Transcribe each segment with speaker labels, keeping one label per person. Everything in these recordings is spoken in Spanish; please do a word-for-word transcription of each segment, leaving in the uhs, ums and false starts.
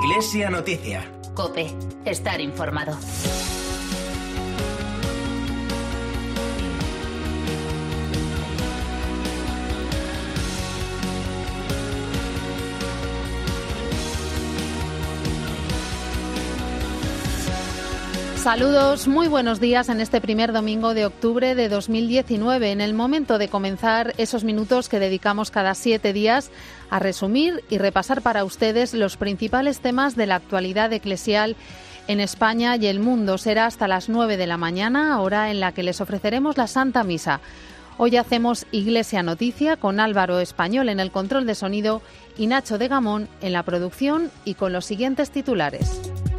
Speaker 1: Iglesia Noticia.
Speaker 2: COPE. Estar informado.
Speaker 3: Saludos, muy buenos días en este primer domingo de octubre de dos mil diecinueve, en el momento de comenzar esos minutos que dedicamos cada siete días a resumir y repasar para ustedes los principales temas de la actualidad eclesial en España y el mundo. Será hasta las nueve de la mañana, hora en la que les ofreceremos la Santa Misa. Hoy hacemos Iglesia Noticia con Álvaro Español en el control de sonido y Nacho de Gamón en la producción, y con los siguientes titulares.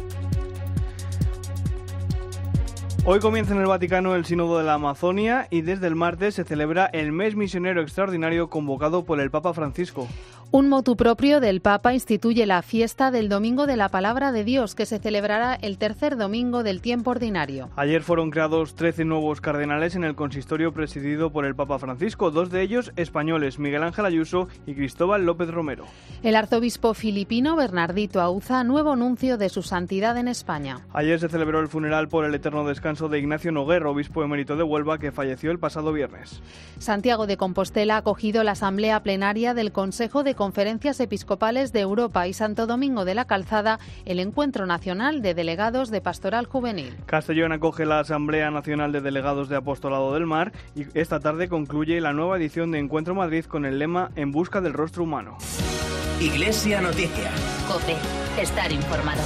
Speaker 4: Hoy comienza en el Vaticano el Sínodo de la Amazonia y desde el martes se celebra el mes misionero extraordinario convocado por el Papa Francisco.
Speaker 3: Un motu propio del Papa instituye la fiesta del Domingo de la Palabra de Dios, que se celebrará el tercer domingo del tiempo ordinario.
Speaker 4: Ayer fueron creados trece nuevos cardenales en el consistorio presidido por el Papa Francisco, dos de ellos españoles, Miguel Ángel Ayuso y Cristóbal López Romero.
Speaker 3: El arzobispo filipino Bernardito Auza, nuevo nuncio de su santidad en España.
Speaker 4: Ayer se celebró el funeral por el eterno descanso de Ignacio Noguer, obispo emérito de Huelva, que falleció el pasado viernes.
Speaker 3: Santiago de Compostela ha acogido la asamblea plenaria del Consejo de Conferencias Episcopales de Europa, y Santo Domingo de la Calzada el Encuentro Nacional de Delegados de Pastoral Juvenil.
Speaker 4: Castellón acoge la Asamblea Nacional de Delegados de Apostolado del Mar y esta tarde concluye la nueva edición de Encuentro Madrid con el lema En busca del rostro humano.
Speaker 1: Iglesia Noticia.
Speaker 2: COPE. Estar informado.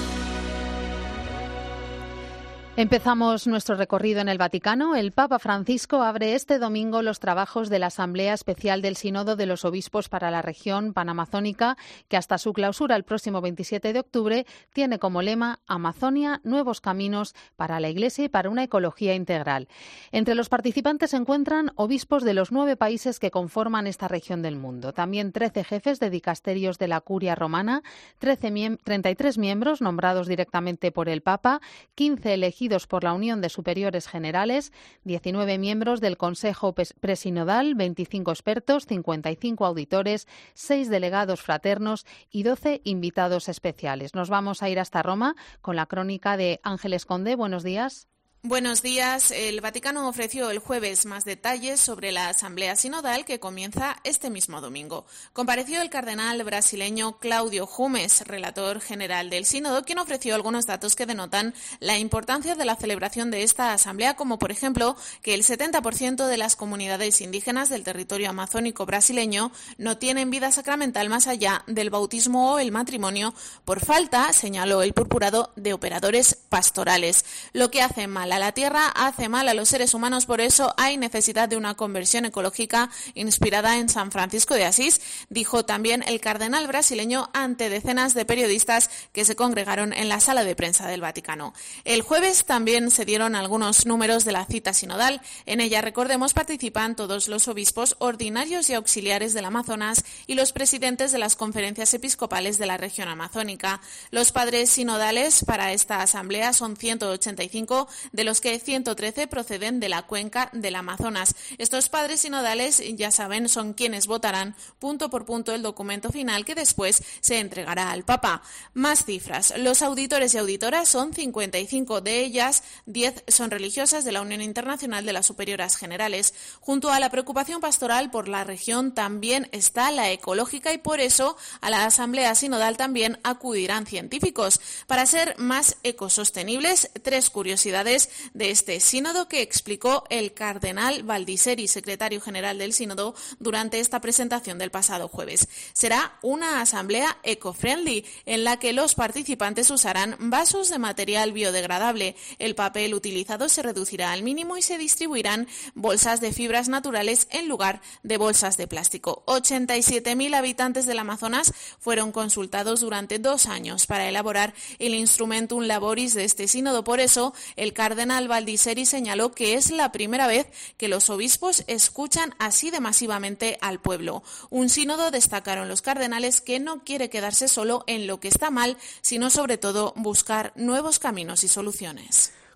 Speaker 3: Empezamos nuestro recorrido en el Vaticano. El Papa Francisco abre este domingo los trabajos de la Asamblea Especial del Sínodo de los Obispos para la región panamazónica, que hasta su clausura el próximo veintisiete de octubre tiene como lema Amazonia, nuevos caminos para la Iglesia y para una ecología integral. Entre los participantes se encuentran obispos de los nueve países que conforman esta región del mundo. También trece jefes de dicasterios de la Curia Romana, trece miem- treinta y tres miembros nombrados directamente por el Papa, quince elegidos por la Unión de Superiores Generales, diecinueve miembros del Consejo Presinodal, veinticinco expertos, cincuenta y cinco auditores, seis delegados fraternos y doce invitados especiales. Nos vamos a ir hasta Roma con la crónica de Ángeles Conde. Buenos días.
Speaker 5: Buenos días. El Vaticano ofreció el jueves más detalles sobre la Asamblea Sinodal que comienza este mismo domingo. Compareció el cardenal brasileño Claudio Jumes, relator general del Sínodo, quien ofreció algunos datos que denotan la importancia de la celebración de esta Asamblea, como por ejemplo que el setenta por ciento de las comunidades indígenas del territorio amazónico brasileño no tienen vida sacramental más allá del bautismo o el matrimonio por falta, señaló el purpurado, de operadores pastorales. Lo que hace mal a la tierra hace mal a los seres humanos, por eso hay necesidad de una conversión ecológica inspirada en San Francisco de Asís, dijo también el cardenal brasileño ante decenas de periodistas que se congregaron en la sala de prensa del Vaticano. El jueves también se dieron algunos números de la cita sinodal. En ella, recordemos, participan todos los obispos ordinarios y auxiliares del Amazonas y los presidentes de las conferencias episcopales de la región amazónica. Los padres sinodales para esta asamblea son ciento ochenta y cinco, de los que ciento trece proceden de la cuenca del Amazonas. Estos padres sinodales, ya saben, son quienes votarán punto por punto el documento final que después se entregará al Papa. Más cifras. Los auditores y auditoras son cincuenta y cinco, de ellas diez son religiosas de la Unión Internacional de las Superioras Generales. Junto a la preocupación pastoral por la región también está la ecológica, y por eso a la Asamblea Sinodal también acudirán científicos. Para ser más ecosostenibles, tres curiosidades de este sínodo que explicó el cardenal Baldisseri, secretario general del sínodo, durante esta presentación del pasado jueves. Será una asamblea eco-friendly en la que los participantes usarán vasos de material biodegradable. El papel utilizado se reducirá al mínimo y se distribuirán bolsas de fibras naturales en lugar de bolsas de plástico. ochenta y siete mil habitantes del Amazonas fueron consultados durante dos años para elaborar el Instrumentum Laboris de este sínodo. Por eso, el cardenal Baldisseri señaló que es la primera vez que los obispos escuchan así de masivamente al pueblo. Un sínodo, destacaron los cardenales, que no quiere quedarse solo en lo que está mal, sino sobre todo buscar nuevos caminos y soluciones.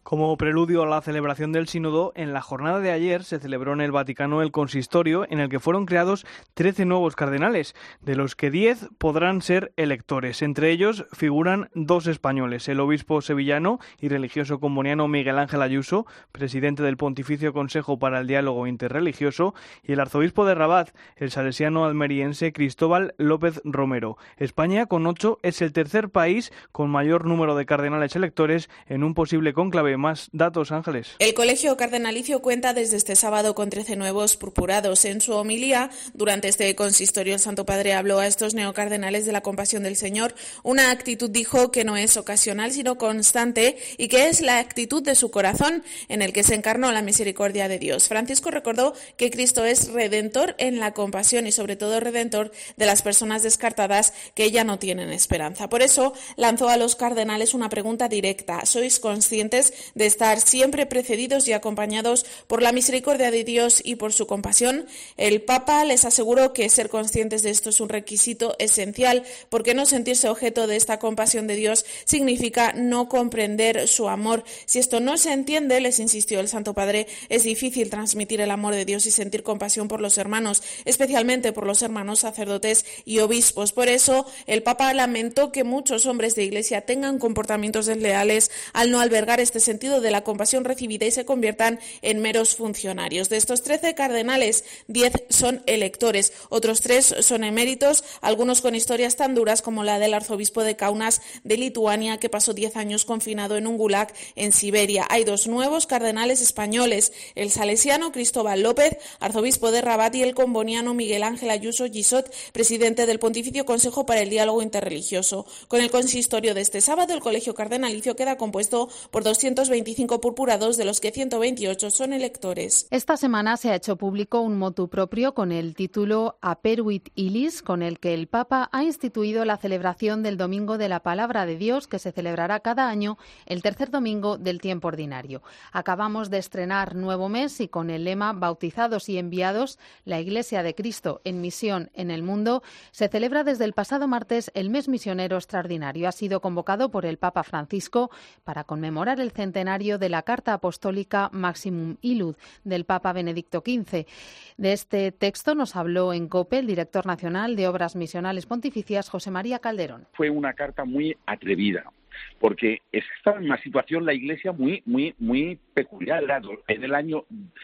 Speaker 4: Como preludio a la celebración del sínodo, en la jornada de ayer se celebró en el Vaticano el consistorio en el que fueron creados trece nuevos cardenales, de los que diez podrán ser electores. Entre ellos figuran dos españoles, el obispo sevillano y religioso comboniano Miguel Ángel Ayuso, presidente del Pontificio Consejo para el Diálogo Interreligioso, y el arzobispo de Rabat, el salesiano almeriense Cristóbal López Romero. España, con ocho, es el tercer país con mayor número de cardenales electores en un posible cónclave. Más datos, Ángeles.
Speaker 5: El Colegio Cardenalicio cuenta desde este sábado con trece nuevos purpurados. En su homilía, durante este consistorio, el Santo Padre habló a estos neocardenales de la compasión del Señor. Una actitud, dijo, que no es ocasional, sino constante, y que es la actitud de su corazón, en el que se encarnó la misericordia de Dios. Francisco recordó que Cristo es redentor en la compasión y, sobre todo, redentor de las personas descartadas que ya no tienen esperanza. Por eso, lanzó a los cardenales una pregunta directa. ¿Sois conscientes de estar siempre precedidos y acompañados por la misericordia de Dios y por su compasión? El Papa les aseguró que ser conscientes de esto es un requisito esencial, porque no sentirse objeto de esta compasión de Dios significa no comprender su amor. Si esto no se entiende, les insistió el Santo Padre, es difícil transmitir el amor de Dios y sentir compasión por los hermanos, especialmente por los hermanos sacerdotes y obispos. Por eso, el Papa lamentó que muchos hombres de Iglesia tengan comportamientos desleales al no albergar este sentido de la compasión recibida y se conviertan en meros funcionarios. De estos trece cardenales, diez son electores, otros tres son eméritos, algunos con historias tan duras como la del arzobispo de Kaunas de Lituania, que pasó diez años confinado en un gulag en Siberia. Hay dos nuevos cardenales españoles, el salesiano Cristóbal López, arzobispo de Rabat, y el comboniano Miguel Ángel Ayuso Gisot, presidente del Pontificio Consejo para el Diálogo Interreligioso. Con el consistorio de este sábado, el Colegio Cardenalicio queda compuesto por doscientos veinticinco purpurados, de los que ciento veintiocho son electores.
Speaker 3: Esta semana se ha hecho público un motu propio con el título Aperuit Illis, con el que el Papa ha instituido la celebración del Domingo de la Palabra de Dios, que se celebrará cada año el tercer domingo del tiempo ordinario. Acabamos de estrenar nuevo mes y con el lema Bautizados y enviados, la Iglesia de Cristo en misión en el mundo, se celebra desde el pasado martes el mes misionero extraordinario. Ha sido convocado por el Papa Francisco para conmemorar el centenario de la Carta Apostólica Maximum Illud del Papa Benedicto quince. De este texto nos habló en COPE el director nacional de Obras Misionales Pontificias, José María Calderón.
Speaker 6: Fue una carta muy atrevida, porque estaba en una situación la Iglesia muy, muy, muy peculiar. En el año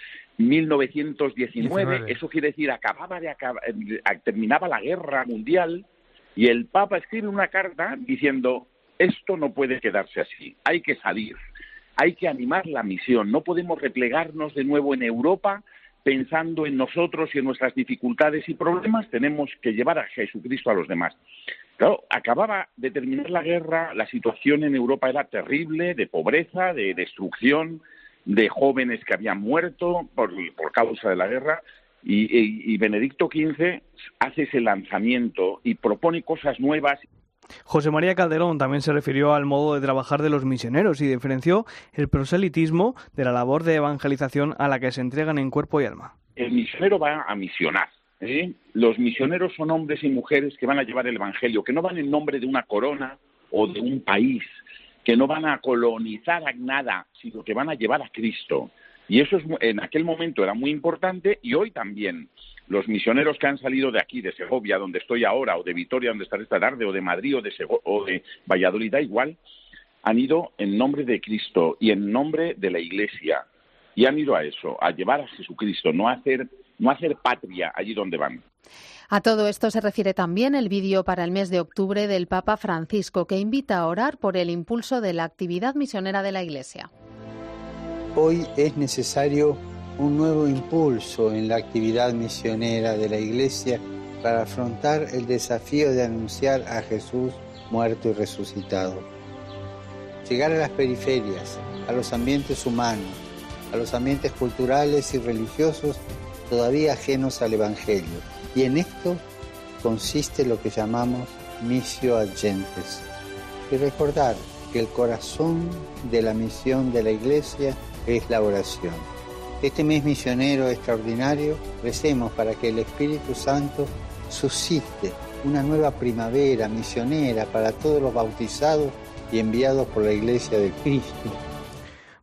Speaker 6: mil novecientos diecinueve, diecinueve. Eso quiere decir, acababa de acabar, terminaba la guerra mundial, y el Papa escribe una carta diciendo: esto no puede quedarse así, hay que salir. Hay que animar la misión, no podemos replegarnos de nuevo en Europa pensando en nosotros y en nuestras dificultades y problemas, tenemos que llevar a Jesucristo a los demás. Claro, acababa de terminar la guerra, la situación en Europa era terrible, de pobreza, de destrucción, de jóvenes que habían muerto por, por causa de la guerra, y, y, y Benedicto quince hace ese lanzamiento y propone cosas nuevas.
Speaker 4: José María Calderón también se refirió al modo de trabajar de los misioneros y diferenció el proselitismo de la labor de evangelización a la que se entregan en cuerpo y alma.
Speaker 6: El misionero va a misionar, ¿eh? Los misioneros son hombres y mujeres que van a llevar el evangelio, que no van en nombre de una corona o de un país, que no van a colonizar a nada, sino que van a llevar a Cristo. Y eso es, en aquel momento era muy importante, y hoy también. Los misioneros que han salido de aquí, de Segovia, donde estoy ahora, o de Vitoria, donde estaré esta tarde, o de Madrid, o de, Sego- o de Valladolid, da igual, han ido en nombre de Cristo y en nombre de la Iglesia. Y han ido a eso, a llevar a Jesucristo, no a hacer, no a hacer patria allí donde van.
Speaker 3: A todo esto se refiere también el vídeo para el mes de octubre del Papa Francisco, que invita a orar por el impulso de la actividad misionera de la Iglesia.
Speaker 7: Hoy es necesario un nuevo impulso en la actividad misionera de la Iglesia para afrontar el desafío de anunciar a Jesús muerto y resucitado. Llegar a las periferias, a los ambientes humanos, a los ambientes culturales y religiosos todavía ajenos al Evangelio. Y en esto consiste lo que llamamos missio ad gentes. Y recordar que el corazón de la misión de la Iglesia es la oración. Este mes misionero extraordinario, recemos para que el Espíritu Santo suscite una nueva primavera misionera para todos los bautizados y enviados por la Iglesia de Cristo.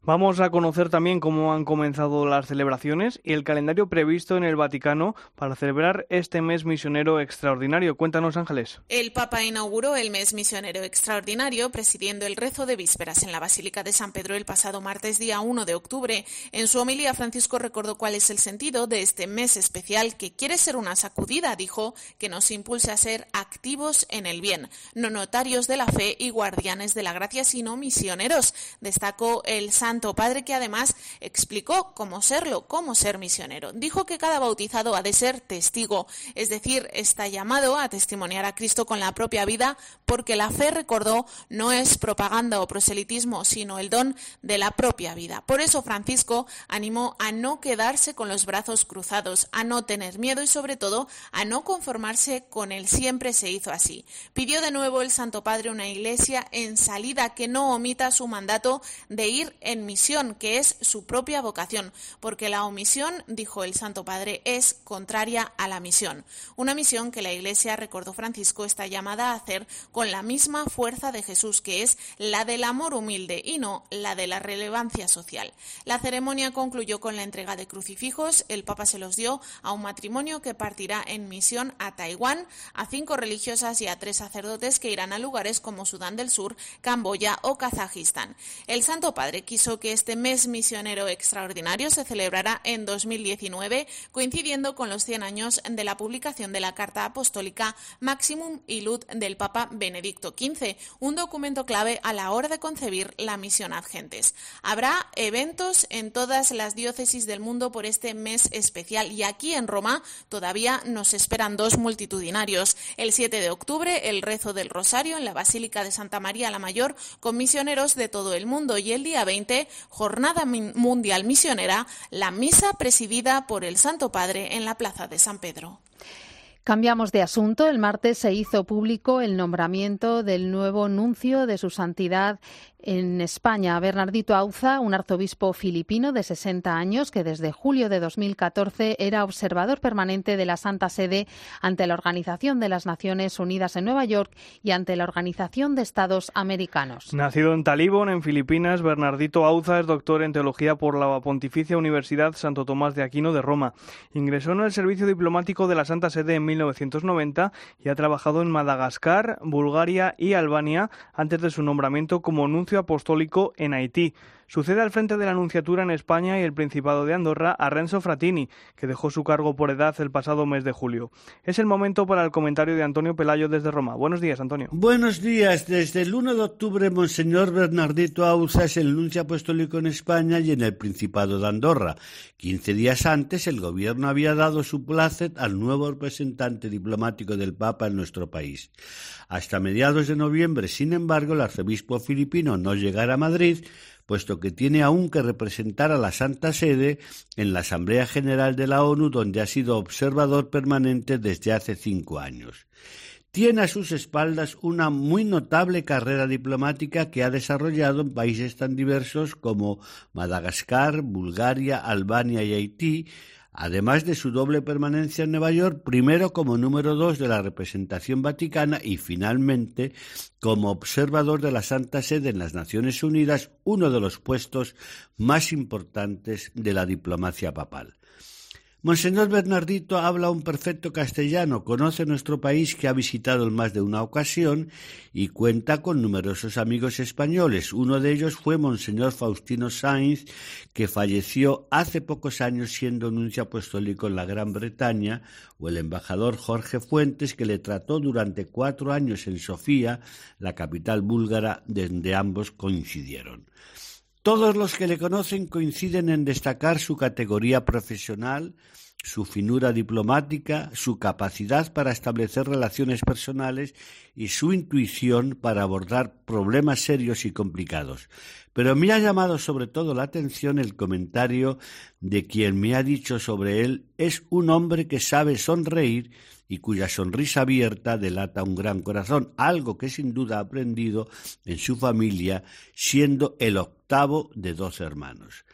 Speaker 4: Vamos a conocer también cómo han comenzado las celebraciones y el calendario previsto en el Vaticano para celebrar este mes misionero extraordinario. Cuéntanos, Ángeles.
Speaker 5: El Papa inauguró el mes misionero extraordinario presidiendo el rezo de vísperas en la Basílica de San Pedro el pasado martes día uno de octubre. En su homilía, Francisco recordó cuál es el sentido de este mes especial que quiere ser una sacudida, dijo, que nos impulse a ser activos en el bien, no notarios de la fe y guardianes de la gracia, sino misioneros. Destacó el Santo Padre, que además explicó cómo serlo, cómo ser misionero. Dijo que cada bautizado ha de ser testigo, es decir, está llamado a testimoniar a Cristo con la propia vida, porque la fe, recordó, no es propaganda o proselitismo, sino el don de la propia vida. Por eso Francisco animó a no quedarse con los brazos cruzados, a no tener miedo y sobre todo a no conformarse con el siempre se hizo así. Pidió de nuevo el Santo Padre una iglesia en salida que no omita su mandato de ir en misión, que es su propia vocación, porque la omisión, dijo el Santo Padre, es contraria a la misión. Una misión que la Iglesia, recordó Francisco, está llamada a hacer con la misma fuerza de Jesús, que es la del amor humilde y no la de la relevancia social. La ceremonia concluyó con la entrega de crucifijos. El Papa se los dio a un matrimonio que partirá en misión a Taiwán, a cinco religiosas y a tres sacerdotes que irán a lugares como Sudán del Sur, Camboya o Kazajistán. El Santo Padre quiso que este mes misionero extraordinario se celebrará en dos mil diecinueve, coincidiendo con los cien años de la publicación de la Carta Apostólica Maximum Illud del Papa Benedicto quince, un documento clave a la hora de concebir la misión ad gentes. Habrá eventos en todas las diócesis del mundo por este mes especial y aquí en Roma todavía nos esperan dos multitudinarios. El siete de octubre, el rezo del Rosario en la Basílica de Santa María la Mayor con misioneros de todo el mundo y el día veinte, Jornada Mundial Misionera, la misa presidida por el Santo Padre en la Plaza de San Pedro.
Speaker 3: Cambiamos de asunto. El martes se hizo público el nombramiento del nuevo nuncio de su santidad en España, Bernardito Auza, un arzobispo filipino de sesenta años que desde julio de dos mil catorce era observador permanente de la Santa Sede ante la Organización de las Naciones Unidas en Nueva York y ante la Organización de Estados Americanos.
Speaker 4: Nacido en Talibón, en Filipinas, Bernardito Auza es doctor en Teología por la Pontificia Universidad Santo Tomás de Aquino de Roma. Ingresó en el servicio diplomático de la Santa Sede en mil novecientos noventa y ha trabajado en Madagascar, Bulgaria y Albania antes de su nombramiento como nuncio apostólico en Haití. Sucede al frente de la Nunciatura en España y el Principado de Andorra a Renzo Frattini, que dejó su cargo por edad el pasado mes de julio. Es el momento para el comentario de Antonio Pelayo desde Roma. Buenos días, Antonio.
Speaker 8: Buenos días. Desde el uno de octubre, Monseñor Bernardito Auza es el nuncio apostólico en España y en el Principado de Andorra. Quince días antes, el gobierno había dado su plácet al nuevo representante diplomático del Papa en nuestro país. Hasta mediados de noviembre, sin embargo, el arzobispo filipino no llegará a Madrid, puesto que tiene aún que representar a la Santa Sede en la Asamblea General de la ONU, donde ha sido observador permanente desde hace cinco años. Tiene a sus espaldas una muy notable carrera diplomática que ha desarrollado en países tan diversos como Madagascar, Bulgaria, Albania y Haití, además de su doble permanencia en Nueva York, primero como número dos de la representación vaticana y finalmente como observador de la Santa Sede en las Naciones Unidas, uno de los puestos más importantes de la diplomacia papal. Monseñor Bernardito habla un perfecto castellano, conoce nuestro país que ha visitado en más de una ocasión y cuenta con numerosos amigos españoles. Uno de ellos fue Monseñor Faustino Sainz, que falleció hace pocos años siendo nuncio apostólico en la Gran Bretaña, o el embajador Jorge Fuentes, que le trató durante cuatro años en Sofía, la capital búlgara, donde ambos coincidieron. Todos los que le conocen coinciden en destacar su categoría profesional, su finura diplomática, su capacidad para establecer relaciones personales y su intuición para abordar problemas serios y complicados. Pero me ha llamado sobre todo la atención el comentario de quien me ha dicho sobre él: es un hombre que sabe sonreír y cuya sonrisa abierta delata un gran corazón, algo que sin duda ha aprendido en su familia, siendo el octavo de doce hermanos.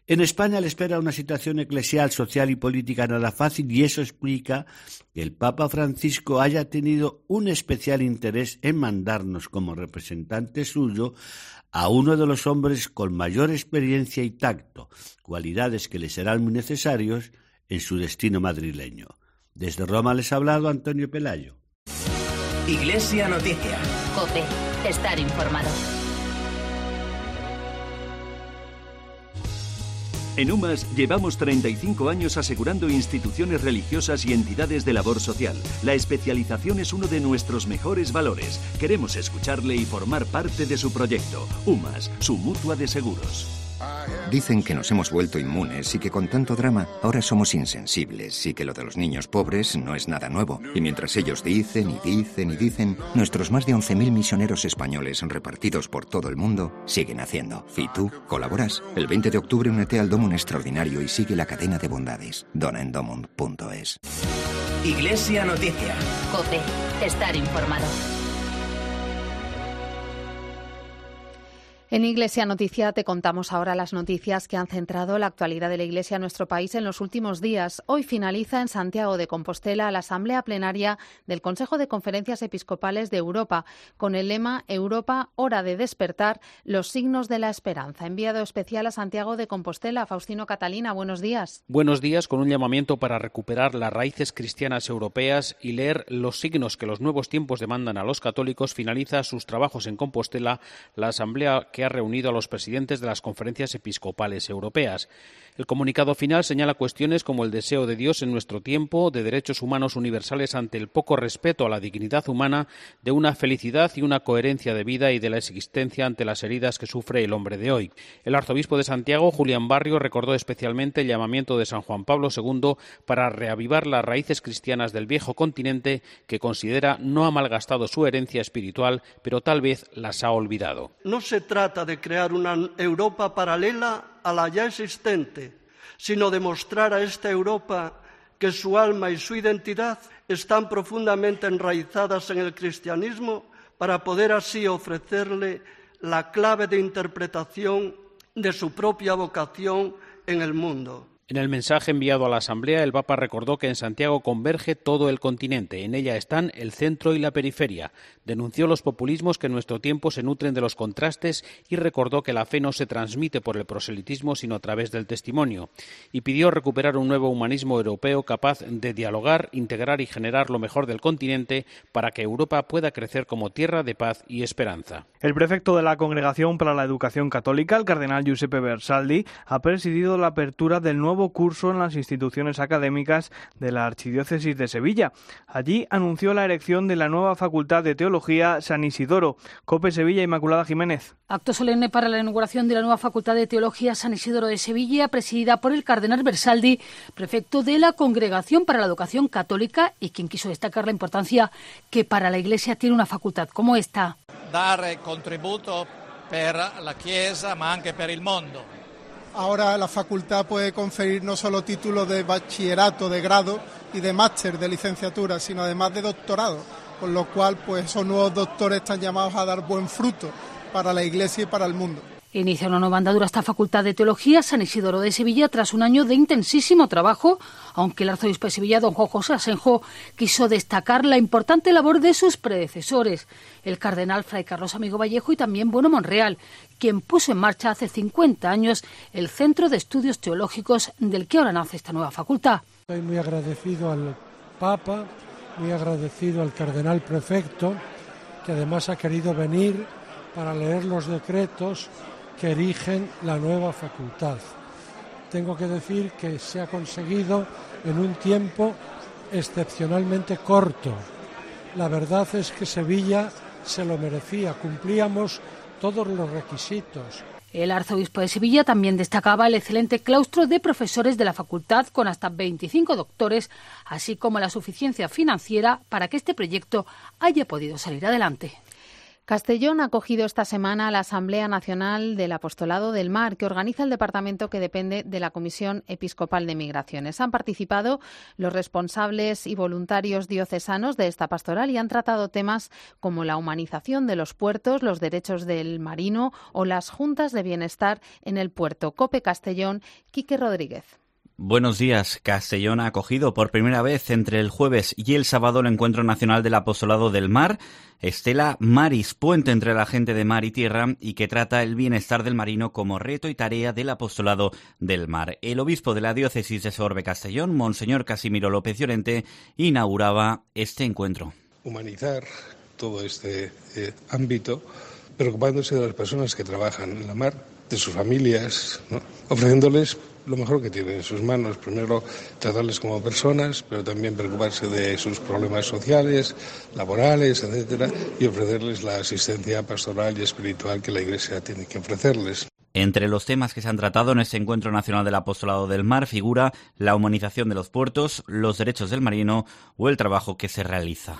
Speaker 8: En España le espera una situación eclesial, social y política nada fácil, y eso explica que el Papa Francisco haya tenido un especial interés en mandarnos como representante suyo a uno de los hombres con mayor experiencia y tacto, cualidades que le serán muy necesarios en su destino madrileño. Desde Roma les ha hablado Antonio Pelayo.
Speaker 1: Iglesia Noticia.
Speaker 2: COPE. Estar informado.
Speaker 9: En UMAS llevamos treinta y cinco años asegurando instituciones religiosas y entidades de labor social. La especialización es uno de nuestros mejores valores. Queremos escucharle y formar parte de su proyecto. UMAS, su mutua de seguros.
Speaker 10: Dicen que nos hemos vuelto inmunes y que con tanto drama ahora somos insensibles y que lo de los niños pobres no es nada nuevo. Y mientras ellos dicen y dicen y dicen, nuestros más de once mil misioneros españoles repartidos por todo el mundo siguen haciendo. ¿Y tú colaboras? El veinte de octubre únete al Domum Extraordinario y sigue la cadena de bondades. donaendomum punto es.
Speaker 1: Iglesia Noticia.
Speaker 2: COPE. Estar informado.
Speaker 3: En Iglesia Noticia te contamos ahora las noticias que han centrado la actualidad de la Iglesia en nuestro país en los últimos días. Hoy finaliza en Santiago de Compostela la Asamblea Plenaria del Consejo de Conferencias Episcopales de Europa, con el lema Europa, hora de despertar, los signos de la esperanza. Enviado especial a Santiago de Compostela, Faustino Catalina, buenos días.
Speaker 11: Buenos días, con un llamamiento para recuperar las raíces cristianas europeas y leer los signos que los nuevos tiempos demandan a los católicos, finaliza sus trabajos en Compostela la Asamblea que ha reunido a los presidentes de las conferencias episcopales europeas. El comunicado final señala cuestiones como el deseo de Dios en nuestro tiempo, de derechos humanos universales ante el poco respeto a la dignidad humana, de una felicidad y una coherencia de vida y de la existencia ante las heridas que sufre el hombre de hoy. El arzobispo de Santiago, Julián Barrio, recordó especialmente el llamamiento de San Juan Pablo segundo para reavivar las raíces cristianas del viejo continente, que considera no ha malgastado su herencia espiritual, pero tal vez las ha olvidado.
Speaker 12: No se trata de crear una Europa paralela a la ya existente, sino de mostrar a esta Europa que su alma y su identidad están profundamente enraizadas en el cristianismo, para poder así ofrecerle la clave de interpretación de su propia vocación en el mundo.
Speaker 11: En el mensaje enviado a la Asamblea, el Papa recordó que en Santiago converge todo el continente. En ella están el centro y la periferia. Denunció los populismos que en nuestro tiempo se nutren de los contrastes y recordó que la fe no se transmite por el proselitismo, sino a través del testimonio. Y pidió recuperar un nuevo humanismo europeo capaz de dialogar, integrar y generar lo mejor del continente para que Europa pueda crecer como tierra de paz y esperanza.
Speaker 4: El prefecto de la Congregación para la Educación Católica, el cardenal Giuseppe Bersaldi, ha presidido la apertura del nuevo curso en las instituciones académicas de la Archidiócesis de Sevilla. Allí anunció la erección de la nueva Facultad de Teología San Isidoro. COPE Sevilla, Inmaculada Jiménez.
Speaker 13: Acto solemne para la inauguración de la nueva Facultad de Teología San Isidoro de Sevilla, presidida por el cardenal Bersaldi, prefecto de la Congregación para la Educación Católica, y quien quiso destacar la importancia que para la Iglesia tiene una facultad como esta.
Speaker 14: Dare contributo per la Chiesa, ma anche per il mondo.
Speaker 15: Ahora la facultad puede conferir no solo títulos de bachillerato, de grado y de máster, de licenciatura, sino además de doctorado, con lo cual pues esos nuevos doctores están llamados a dar buen fruto para la Iglesia y para el mundo.
Speaker 13: Inicia una nueva andadura esta Facultad de Teología San Isidoro de Sevilla tras un año de intensísimo trabajo, aunque el arzobispo de Sevilla, don Juan José Asenjo, quiso destacar la importante labor de sus predecesores, el cardenal Fray Carlos Amigo Vallejo y también Bueno Monreal, quien puso en marcha hace cincuenta años el Centro de Estudios Teológicos del que ahora nace esta nueva facultad.
Speaker 16: Estoy muy agradecido al Papa, muy agradecido al cardenal prefecto, que además ha querido venir para leer los decretos que erigen la nueva facultad. Tengo que decir que se ha conseguido en un tiempo excepcionalmente corto. La verdad es que Sevilla se lo merecía, cumplíamos todos los requisitos.
Speaker 13: El arzobispo de Sevilla también destacaba el excelente claustro de profesores de la facultad con hasta veinticinco doctores, así como la suficiencia financiera para que este proyecto haya podido salir adelante.
Speaker 3: Castellón ha acogido esta semana a la Asamblea Nacional del Apostolado del Mar, que organiza el departamento que depende de la Comisión Episcopal de Migraciones. Han participado los responsables y voluntarios diocesanos de esta pastoral y han tratado temas como la humanización de los puertos, los derechos del marino o las juntas de bienestar en el puerto. COPE Castellón, Quique Rodríguez.
Speaker 17: Buenos días. Castellón ha acogido por primera vez entre el jueves y el sábado el Encuentro Nacional del Apostolado del Mar, Estela Maris, puente entre la gente de mar y tierra y que trata el bienestar del marino como reto y tarea del Apostolado del Mar. El obispo de la diócesis de Sorbe Castellón, Monseñor Casimiro López Llorente, inauguraba este encuentro.
Speaker 18: Humanizar todo este eh, ámbito, preocupándose de las personas que trabajan en la mar, de sus familias, ¿no? Ofreciéndoles lo mejor que tienen en sus manos. Primero, tratarles como personas, pero también preocuparse de sus problemas sociales, laborales, etcétera, y ofrecerles la asistencia pastoral y espiritual que la Iglesia tiene que ofrecerles.
Speaker 17: Entre los temas que se han tratado en este Encuentro Nacional del Apostolado del Mar figura la humanización de los puertos, los derechos del marino o el trabajo que se realiza.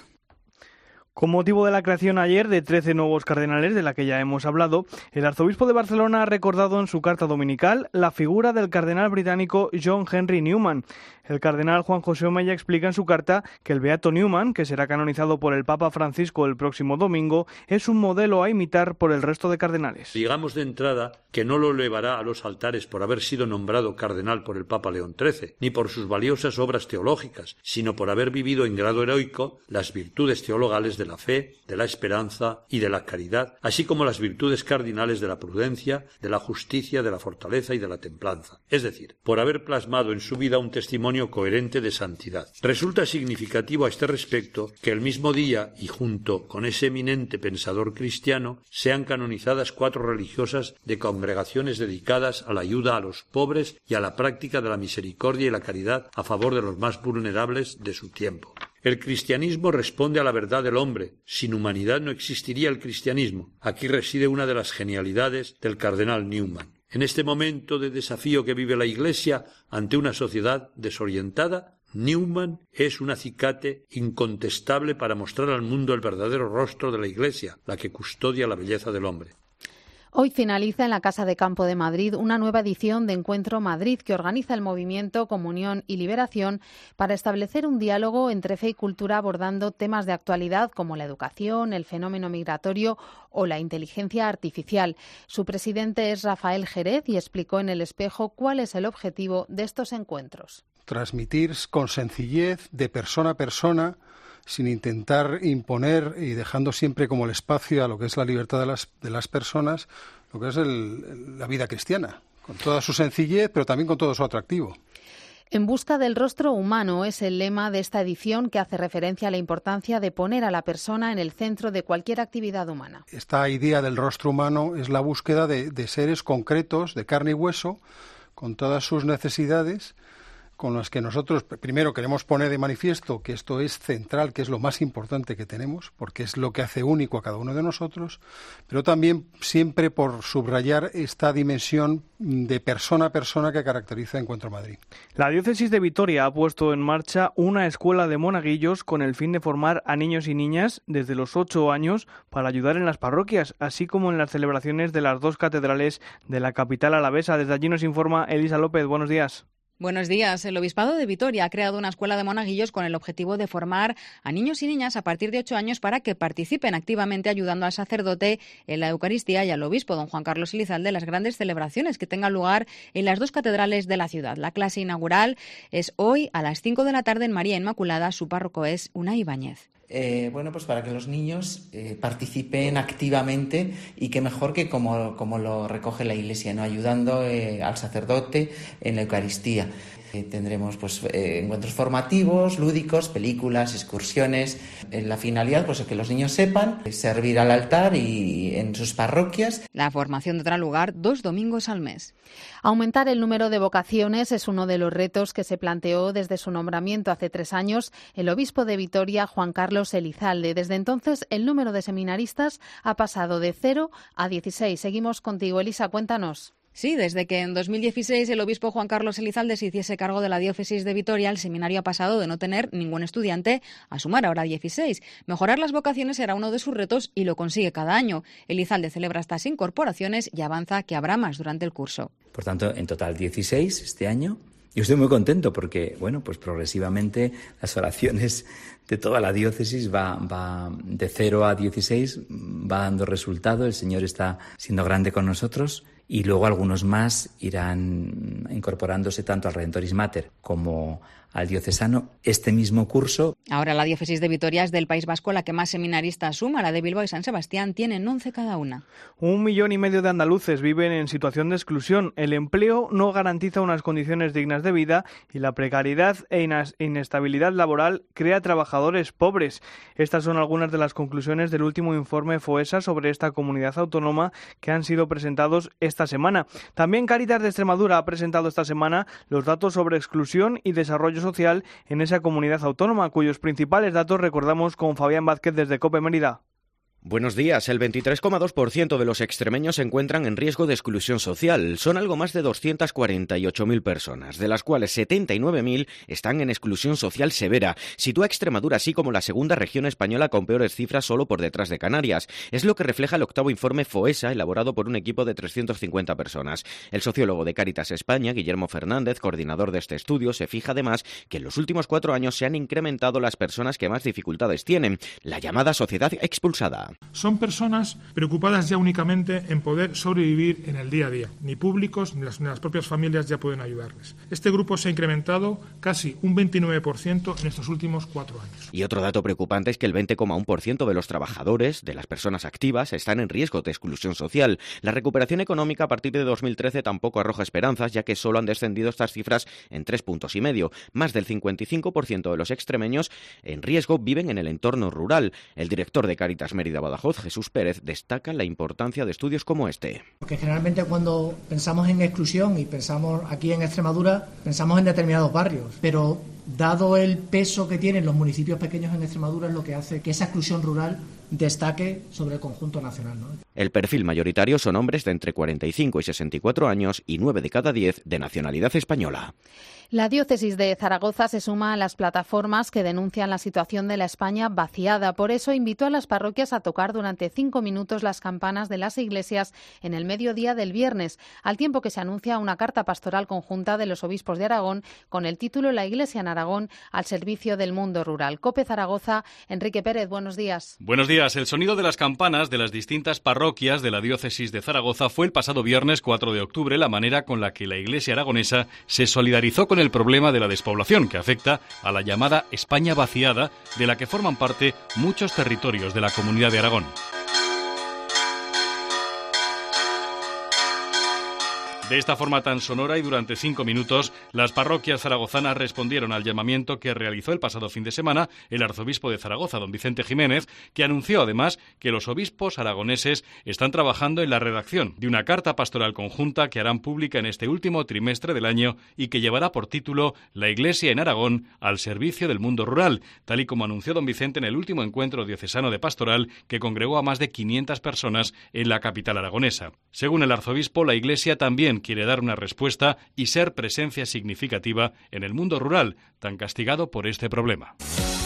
Speaker 4: Con motivo de la creación ayer de trece nuevos cardenales, de la que ya hemos hablado, el arzobispo de Barcelona ha recordado en su carta dominical la figura del cardenal británico John Henry Newman. El cardenal Juan José Omeya explica en su carta que el beato Newman, que será canonizado por el Papa Francisco el próximo domingo, es un modelo a imitar por el resto de cardenales.
Speaker 19: Digamos de entrada que no lo elevará a los altares por haber sido nombrado cardenal por el Papa León trece, ni por sus valiosas obras teológicas, sino por haber vivido en grado heroico las virtudes teologales de la fe, de la esperanza y de la caridad, así como las virtudes cardinales de la prudencia, de la justicia, de la fortaleza y de la templanza, es decir, por haber plasmado en su vida un testimonio coherente de santidad. Resulta significativo a este respecto que el mismo día, y junto con ese eminente pensador cristiano, sean canonizadas cuatro religiosas de congregaciones dedicadas a la ayuda a los pobres y a la práctica de la misericordia y la caridad a favor de los más vulnerables de su tiempo. El cristianismo responde a la verdad del hombre. Sin humanidad no existiría el cristianismo. Aquí reside una de las genialidades del cardenal Newman. En este momento de desafío que vive la Iglesia ante una sociedad desorientada, Newman es un acicate incontestable para mostrar al mundo el verdadero rostro de la Iglesia, la que custodia la belleza del hombre.
Speaker 3: Hoy finaliza en la Casa de Campo de Madrid una nueva edición de Encuentro Madrid que organiza el movimiento Comunión y Liberación para establecer un diálogo entre fe y cultura abordando temas de actualidad como la educación, el fenómeno migratorio o la inteligencia artificial. Su presidente es Rafael Jerez y explicó en El Espejo cuál es el objetivo de estos encuentros.
Speaker 20: Transmitir con sencillez, de persona a persona, sin intentar imponer y dejando siempre como el espacio a lo que es la libertad de las, de las personas, lo que es el, la vida cristiana, con toda su sencillez, pero también con todo su atractivo.
Speaker 3: En busca del rostro humano es el lema de esta edición que hace referencia a la importancia de poner a la persona en el centro de cualquier actividad humana.
Speaker 20: Esta idea del rostro humano es la búsqueda de, de seres concretos, de carne y hueso, con todas sus necesidades, con las que nosotros primero queremos poner de manifiesto que esto es central, que es lo más importante que tenemos, porque es lo que hace único a cada uno de nosotros, pero también siempre por subrayar esta dimensión de persona a persona que caracteriza Encuentro Madrid.
Speaker 4: La diócesis de Vitoria ha puesto en marcha una escuela de monaguillos con el fin de formar a niños y niñas desde los ocho años para ayudar en las parroquias, así como en las celebraciones de las dos catedrales de la capital alavesa. Desde allí nos informa Elisa López. Buenos días.
Speaker 21: Buenos días. El Obispado de Vitoria ha creado una escuela de monaguillos con el objetivo de formar a niños y niñas a partir de ocho años para que participen activamente ayudando al sacerdote en la Eucaristía y al obispo, don Juan Carlos Elizalde, de las grandes celebraciones que tengan lugar en las dos catedrales de la ciudad. La clase inaugural es hoy a las cinco de la tarde en María Inmaculada. Su párroco es Unai Ibáñez.
Speaker 22: Eh, bueno, pues para que los niños eh, participen activamente y que mejor que como, como lo recoge la Iglesia, ¿no? Ayudando eh, al sacerdote en la Eucaristía. Eh, tendremos pues eh, encuentros formativos, lúdicos, películas, excursiones. En la finalidad pues es que los niños sepan servir al altar y en sus parroquias.
Speaker 21: La formación tendrá lugar dos domingos al mes.
Speaker 3: Aumentar el número de vocaciones es uno de los retos que se planteó desde su nombramiento hace tres años el obispo de Vitoria, Juan Carlos Elizalde. Desde entonces, el número de seminaristas ha pasado de cero a dieciséis. Seguimos contigo, Elisa, cuéntanos.
Speaker 21: Sí, desde que en dos mil dieciséis el obispo Juan Carlos Elizalde se hiciese cargo de la diócesis de Vitoria, el seminario ha pasado de no tener ningún estudiante a sumar ahora dieciséis. Mejorar las vocaciones será uno de sus retos y lo consigue cada año. Elizalde celebra estas incorporaciones y avanza que habrá más durante el curso.
Speaker 6: Por tanto, en total dieciséis este año. Yo estoy muy contento porque, bueno, pues progresivamente las oraciones de toda la diócesis va, va de cero a dieciséis, va dando resultado. El Señor está siendo grande con nosotros. Y luego algunos más irán incorporándose tanto al Redentoris Mater como al diocesano este mismo curso.
Speaker 21: Ahora la diócesis de Vitoria es del País Vasco la que más seminaristas suma. La de Bilbao y San Sebastián tienen once cada una.
Speaker 4: Un millón y medio de andaluces viven en situación de exclusión. El empleo no garantiza unas condiciones dignas de vida y la precariedad e inestabilidad laboral crea trabajadores pobres. Estas son algunas de las conclusiones del último informe FOESA sobre esta comunidad autónoma que han sido presentados esta semana. También Cáritas de Extremadura ha presentado esta semana los datos sobre exclusión y desarrollo social en esa comunidad autónoma, cuyos principales datos recordamos con Fabián Vázquez desde COPE Mérida.
Speaker 7: Buenos días. El veintitrés coma dos por ciento de los extremeños se encuentran en riesgo de exclusión social. Son algo más de doscientas cuarenta y ocho mil personas, de las cuales setenta y nueve mil están en exclusión social severa. Sitúa a Extremadura así como la segunda región española con peores cifras, solo por detrás de Canarias. Es lo que refleja el octavo informe FOESA, elaborado por un equipo de trescientas cincuenta personas. El sociólogo de Cáritas España, Guillermo Fernández, coordinador de este estudio, se fija además que en los últimos cuatro años se han incrementado las personas que más dificultades tienen, la llamada sociedad expulsada.
Speaker 23: Son personas preocupadas ya únicamente en poder sobrevivir en el día a día. Ni públicos ni las, ni las propias familias ya pueden ayudarles. Este grupo se ha incrementado casi un veintinueve por ciento en estos últimos cuatro años.
Speaker 7: Y otro dato preocupante es que el veinte coma uno por ciento de los trabajadores, de las personas activas, están en riesgo de exclusión social. La recuperación económica a partir de dos mil trece tampoco arroja esperanzas, ya que solo han descendido estas cifras en tres puntos y medio. Más del cincuenta y cinco por ciento de los extremeños en riesgo viven en el entorno rural. El director de Cáritas Mérida Badajoz, Jesús Pérez, destaca la importancia de estudios como este.
Speaker 24: Porque generalmente cuando pensamos en exclusión y pensamos aquí en Extremadura, pensamos en determinados barrios, pero dado el peso que tienen los municipios pequeños en Extremadura, es lo que hace que esa exclusión rural destaque sobre el conjunto nacional, ¿no?
Speaker 7: El perfil mayoritario son hombres de entre cuarenta y cinco y sesenta y cuatro años y nueve de cada diez de nacionalidad española.
Speaker 3: La diócesis de Zaragoza se suma a las plataformas que denuncian la situación de la España vaciada. Por eso invitó a las parroquias a tocar durante cinco minutos las campanas de las iglesias en el mediodía del viernes, al tiempo que se anuncia una carta pastoral conjunta de los obispos de Aragón con el título La Iglesia en Aragón al servicio del mundo rural. COPE Zaragoza, Enrique Pérez, buenos días.
Speaker 25: Buenos días. El sonido de las campanas de las distintas parroquias de la diócesis de Zaragoza fue el pasado viernes cuatro de octubre la manera con la que la Iglesia aragonesa se solidarizó con el problema de la despoblación que afecta a la llamada España vaciada, de la que forman parte muchos territorios de la Comunidad de Aragón. De esta forma tan sonora y durante cinco minutos, las parroquias zaragozanas respondieron al llamamiento que realizó el pasado fin de semana el arzobispo de Zaragoza, don Vicente Jiménez, que anunció además que los obispos aragoneses están trabajando en la redacción de una carta pastoral conjunta que harán pública en este último trimestre del año y que llevará por título La Iglesia en Aragón al servicio del mundo rural, tal y como anunció don Vicente en el último encuentro diocesano de pastoral que congregó a más de quinientas personas en la capital aragonesa. Según el arzobispo, la Iglesia también quiere dar una respuesta y ser presencia significativa en el mundo rural, tan castigado por este problema.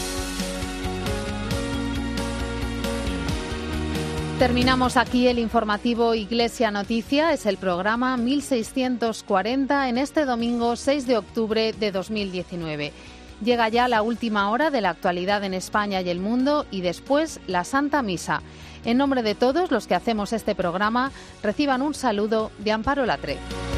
Speaker 3: Terminamos aquí el informativo Iglesia Noticia. Es el programa mil seiscientos cuarenta en este domingo seis de octubre de dos mil diecinueve. Llega ya la última hora de la actualidad en España y el mundo y después la Santa Misa. En nombre de todos los que hacemos este programa, reciban un saludo de Amparo Latre.